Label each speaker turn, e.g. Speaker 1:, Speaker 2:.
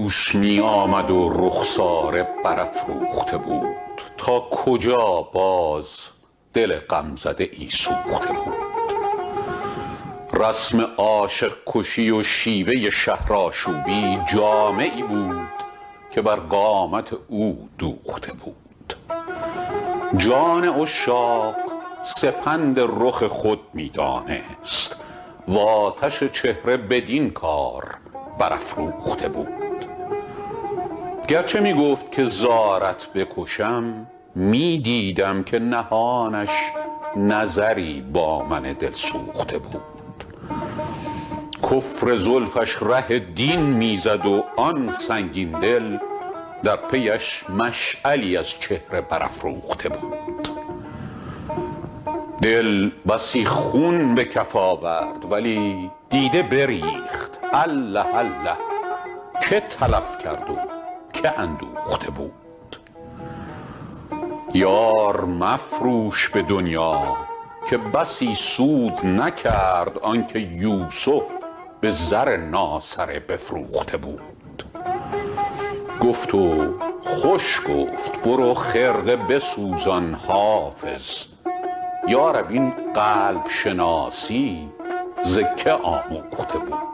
Speaker 1: عروس می آمد و رخساره برافروخته بود، تا کجا باز دل غمزده ای سوخته بود. رسم عاشق کشی و شیوه شهرآشوبی جامه‌ای بود که بر قامت او دوخته بود. جان عشاق سپند رخ خود می دانست و آتش چهره بدین کار برافروخته بود. گرچه می گفت که زارت بکشم، می دیدم که نهانش نظری با من دل سوخته بود. کفر زلفش ره دین می زد و آن سنگین دل در پیش مشعلی از چهره برافروخته بود. دل بسی خون به کف آورد ولی دیده بریخت. الله الله که تلف کرد و که اندوخته بود. یار مفروش به دنیا که بسی سود نکرد آنکه یوسف به زر ناسره بفروخته بود. گفت و خوش گفت برو خرقه بسوزان حافظ، یارب این قلب شناسی ز که آموخته بود.